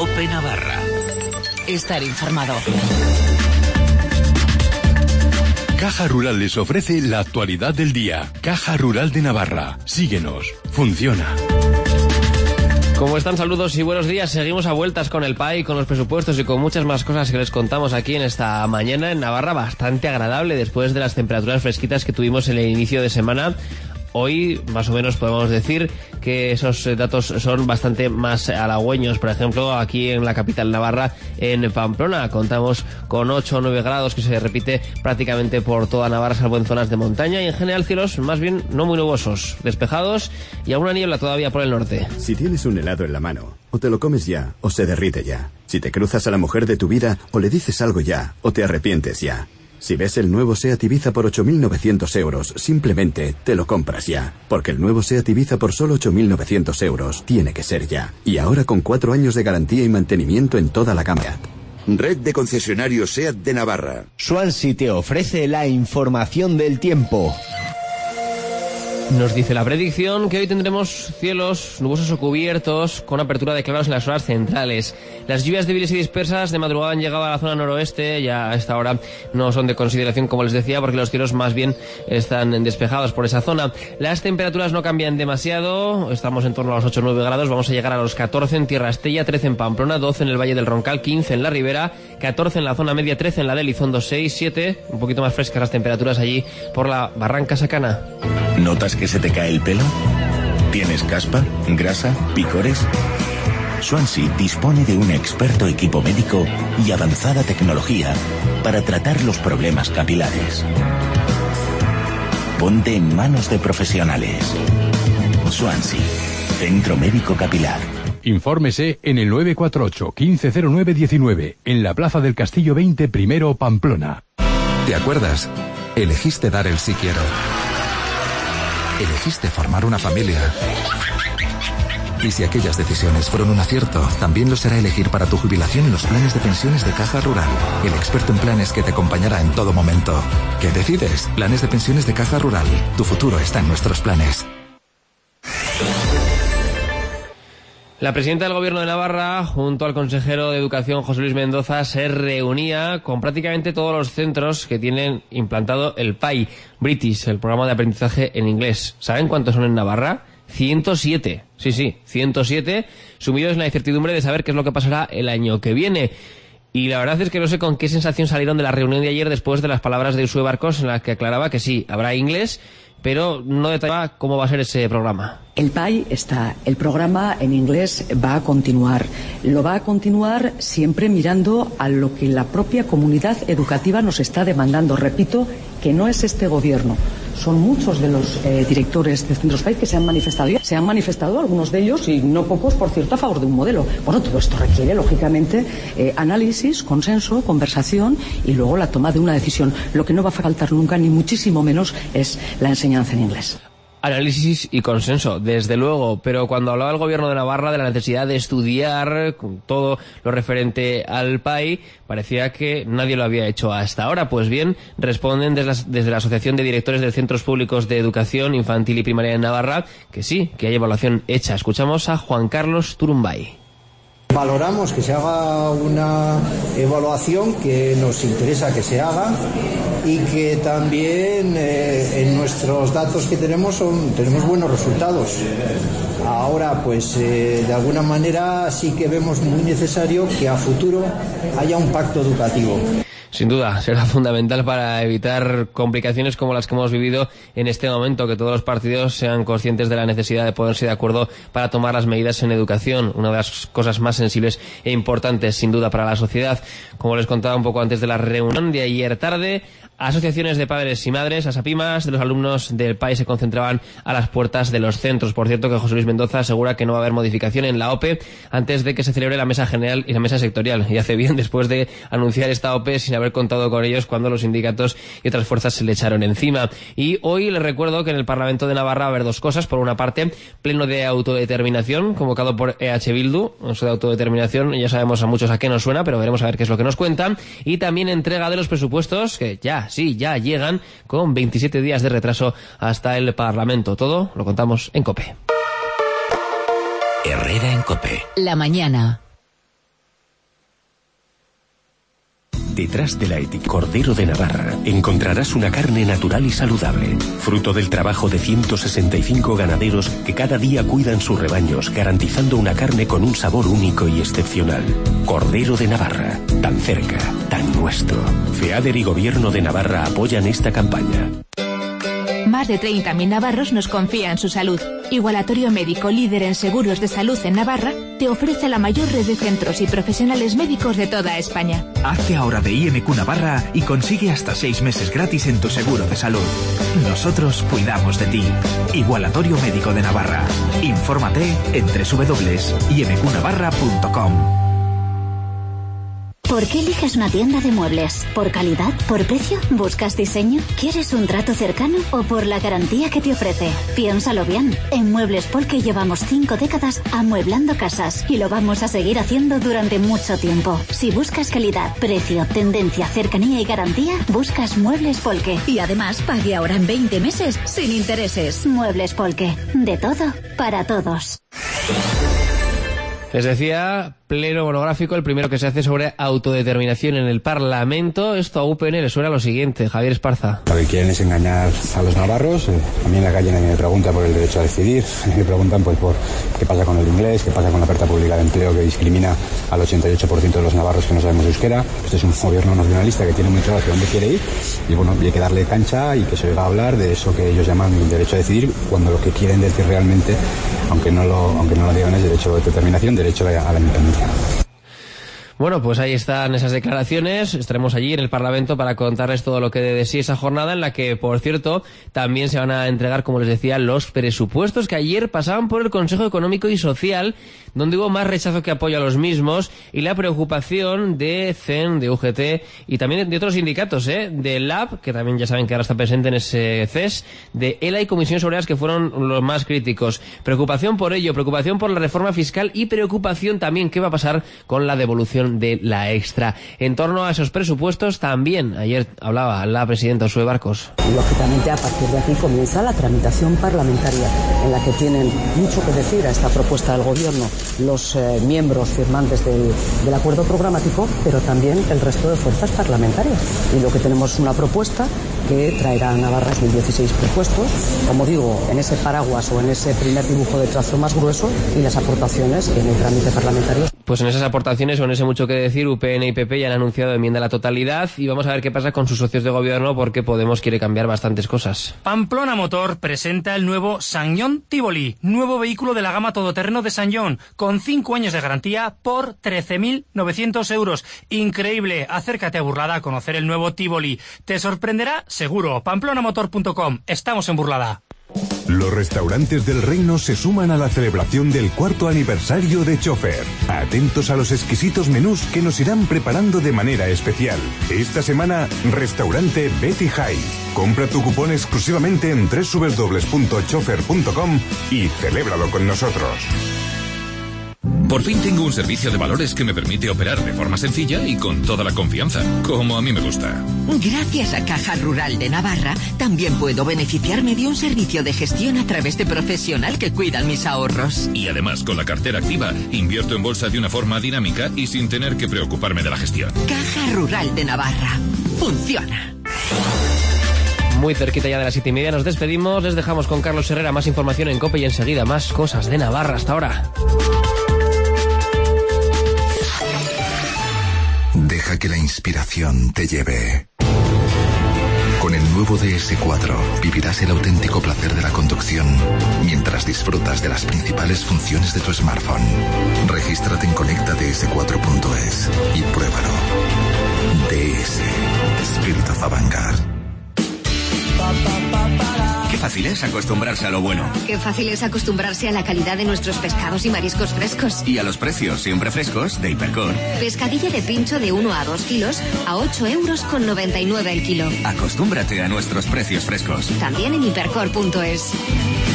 COPE Navarra. Estar informado. Caja Rural les ofrece la actualidad del día. Caja Rural de Navarra. Síguenos. Funciona. ¿Cómo están? Saludos y buenos días. Seguimos a vueltas con el PAI, con los presupuestos y con muchas más cosas que les contamos aquí en esta mañana en Navarra, bastante agradable después de las temperaturas fresquitas que tuvimos en el inicio de semana. Hoy, más o menos, podemos decir que esos datos son bastante más halagüeños. Por ejemplo, aquí en la capital navarra, en Pamplona, contamos con 8 o 9 grados, que se repite prácticamente por toda Navarra, salvo en zonas de montaña. Y en general, cielos más bien no muy nubosos, despejados y alguna niebla todavía por el norte. Si tienes un helado en la mano, o te lo comes ya, o se derrite ya. Si te cruzas a la mujer de tu vida, o le dices algo ya, o te arrepientes ya. Si ves el nuevo SEAT Ibiza por 8.900 euros, simplemente te lo compras ya. Porque el nuevo SEAT Ibiza por solo 8.900 euros tiene que ser ya. Y ahora con 4 años de garantía y mantenimiento en toda la gama. Red de concesionarios SEAT de Navarra. Swansea te ofrece la información del tiempo. Nos dice la predicción que hoy tendremos cielos nubosos o cubiertos con apertura de claros en las horas centrales. Las lluvias débiles y dispersas de madrugada han llegado a la zona noroeste. Ya a esta hora no son de consideración, como les decía, porque los cielos más bien están despejados por esa zona. Las temperaturas no cambian demasiado. Estamos en torno a los 8 o 9 grados. Vamos a llegar a los 14 en Tierra Estella, 13 en Pamplona, 12 en el Valle del Roncal, 15 en la Ribera, 14 en la zona media, 13 en la de Elizondo, 6, 7, un poquito más frescas las temperaturas allí por la Barranca Sacana. ¿Notas que se te cae el pelo? ¿Tienes caspa, grasa, picores? Swansea dispone de un experto equipo médico y avanzada tecnología para tratar los problemas capilares. Ponte en manos de profesionales. Swansea, Centro Médico Capilar. Infórmese en el 948 1509 19, en la Plaza del Castillo 20, primero, Pamplona. ¿Te acuerdas? Elegiste dar el sí quiero. Elegiste formar una familia. Y si aquellas decisiones fueron un acierto, también lo será elegir para tu jubilación en los planes de pensiones de Caja Rural. El experto en planes que te acompañará en todo momento. ¿Qué decides? Planes de pensiones de Caja Rural. Tu futuro está en nuestros planes. La presidenta del Gobierno de Navarra, junto al consejero de Educación, José Luis Mendoza, se reunía con prácticamente todos los centros que tienen implantado el PAI, British, el programa de aprendizaje en inglés. ¿Saben cuántos son en Navarra? 107. Sí, 107, sumidos en la incertidumbre de saber qué es lo que pasará el año que viene. Y la verdad es que no sé con qué sensación salieron de la reunión de ayer después de las palabras de Uxue Barcos, en las que aclaraba que sí, habrá inglés, pero no detallaba cómo va a ser ese programa. El PAI está, el programa en inglés va a continuar. Lo va a continuar siempre mirando a lo que la propia comunidad educativa nos está demandando. Repito, que no es este gobierno. Son muchos de los directores de centros PAI que se han manifestado. Se han manifestado algunos de ellos, y no pocos, por cierto, a favor de un modelo. Bueno, todo esto requiere, lógicamente, análisis, consenso, conversación y luego la toma de una decisión. Lo que no va a faltar nunca, ni muchísimo menos, es la enseñanza en inglés. Análisis y consenso, desde luego, pero cuando hablaba el Gobierno de Navarra de la necesidad de estudiar todo lo referente al PAI, parecía que nadie lo había hecho hasta ahora. Pues bien, responden desde la Asociación de Directores de Centros Públicos de Educación Infantil y Primaria en Navarra que sí, que hay evaluación hecha. Escuchamos a Juan Carlos Turumbay. Valoramos que se haga una evaluación que nos interesa que se haga y que también en nuestros datos que tenemos buenos resultados. Ahora, pues de alguna manera sí que vemos muy necesario que a futuro haya un pacto educativo. Sin duda, será fundamental para evitar complicaciones como las que hemos vivido en este momento, que todos los partidos sean conscientes de la necesidad de ponerse de acuerdo para tomar las medidas en educación, una de las cosas más sensibles e importantes, sin duda, para la sociedad. Como les contaba un poco antes de la reunión de ayer tarde, asociaciones de padres y madres, ASAPIMAS, de los alumnos del PAI se concentraban a las puertas de los centros. Por cierto, que José Luis Mendoza asegura que no va a haber modificación en la OPE antes de que se celebre la mesa general y la mesa sectorial. Y hace bien después de anunciar esta OPE sin haber contado con ellos cuando los sindicatos y otras fuerzas se le echaron encima. Y hoy les recuerdo que en el Parlamento de Navarra va a haber dos cosas. Por una parte, pleno de autodeterminación convocado por EH Bildu. Eso de autodeterminación ya sabemos a muchos a qué nos suena, pero veremos a ver qué es lo que nos cuentan. Y también entrega de los presupuestos que ya llegan con 27 días de retraso hasta el Parlamento. Todo lo contamos en COPE. Herrera en COPE. La mañana. Detrás de la etiqueta Cordero de Navarra encontrarás una carne natural y saludable, fruto del trabajo de 165 ganaderos que cada día cuidan sus rebaños, garantizando una carne con un sabor único y excepcional. Cordero de Navarra, tan cerca, tan nuestro. FEADER y Gobierno de Navarra apoyan esta campaña. Más de 30.000 navarros nos confían su salud. Igualatorio Médico, líder en seguros de salud en Navarra, te ofrece la mayor red de centros y profesionales médicos de toda España. Hazte ahora de IMQ Navarra y consigue hasta 6 meses gratis en tu seguro de salud. Nosotros cuidamos de ti. Igualatorio Médico de Navarra. Infórmate en www.imqnavarra.com. ¿Por qué eliges una tienda de muebles? ¿Por calidad? ¿Por precio? ¿Buscas diseño? ¿Quieres un trato cercano? ¿O por la garantía que te ofrece? Piénsalo bien. En Muebles Polke llevamos 5 décadas amueblando casas y lo vamos a seguir haciendo durante mucho tiempo. Si buscas calidad, precio, tendencia, cercanía y garantía, buscas Muebles Polke. Y además pague ahora en 20 meses sin intereses. Muebles Polke. De todo para todos. Les decía, pleno monográfico, el primero que se hace sobre autodeterminación en el Parlamento. Esto a UPN le suena lo siguiente. Javier Esparza. Lo que quieren es engañar a los navarros. A mí en la calle nadie me pregunta por el derecho a decidir. Me preguntan pues por qué pasa con el inglés, qué pasa con la oferta pública de empleo que discrimina al 88% de los navarros que no sabemos euskera. Este es un gobierno nacionalista que tiene muy claro hacia dónde quiere ir. Y bueno, hay que darle cancha y que se oiga hablar de eso que ellos llaman derecho a decidir, cuando lo que quieren decir realmente, aunque no lo digan, es derecho a autodeterminación, derecho a la independencia. Bueno, pues ahí están esas declaraciones. Estaremos allí en el Parlamento para contarles todo lo que dé de sí esa jornada, en la que, por cierto, también se van a entregar, como les decía, los presupuestos que ayer pasaban por el Consejo Económico y Social, donde hubo más rechazo que apoyo a los mismos, y la preocupación de CEN, de UGT y también de otros sindicatos, de LAB, que también ya saben que ahora está presente en ese CES, de ELA y Comisiones Obreras, que fueron los más críticos. Preocupación por ello, preocupación por la reforma fiscal y preocupación también qué va a pasar con la devolución de la extra. En torno a esos presupuestos también ayer hablaba la presidenta Uxue Barkos. Lógicamente, a partir de aquí comienza la tramitación parlamentaria, en la que tienen mucho que decir a esta propuesta del Gobierno los miembros firmantes del acuerdo programático, pero también el resto de fuerzas parlamentarias. Y lo que tenemos es una propuesta que traerá a Navarra 2016 presupuestos, como digo, en ese paraguas o en ese primer dibujo de trazo más grueso, y las aportaciones en el trámite parlamentario. Pues en esas aportaciones o en ese mucho que decir, UPN y PP ya han anunciado enmienda a la totalidad, y vamos a ver qué pasa con sus socios de gobierno, porque Podemos quiere cambiar bastantes cosas. Pamplona Motor presenta el nuevo Sanyong Tivoli, nuevo vehículo de la gama todoterreno de Sanyong, con 5 años de garantía por 13.900 euros. Increíble, acércate a Burlada a conocer el nuevo Tivoli. Te sorprenderá seguro. Pamplonamator.com, estamos en Burlada. Los restaurantes del Reino se suman a la celebración del 4º aniversario de Chofer. Atentos a los exquisitos menús que nos irán preparando de manera especial. Esta semana, restaurante Betty High. Compra tu cupón exclusivamente en www.chofer.com y celébralo con nosotros. Por fin tengo un servicio de valores que me permite operar de forma sencilla y con toda la confianza, como a mí me gusta. Gracias a Caja Rural de Navarra, también puedo beneficiarme de un servicio de gestión a través de profesional que cuidan mis ahorros. Y además, con la cartera activa, invierto en bolsa de una forma dinámica y sin tener que preocuparme de la gestión. Caja Rural de Navarra. Funciona. Muy cerquita ya de las 7:30 nos despedimos. Les dejamos con Carlos Herrera. Más información en COPE y enseguida más cosas de Navarra. Hasta ahora. Deja que la inspiración te lleve. Con el nuevo DS4 vivirás el auténtico placer de la conducción mientras disfrutas de las principales funciones de tu smartphone. Regístrate en conectads4.es y pruébalo. DS, Spirit of Avant-Garde. Qué fácil es acostumbrarse a lo bueno. Qué fácil es acostumbrarse a la calidad de nuestros pescados y mariscos frescos. Y a los precios siempre frescos de Hipercor. Pescadilla de pincho de 1 a 2 kilos a 8,99 € el kilo. Acostúmbrate a nuestros precios frescos. También en hipercor.es.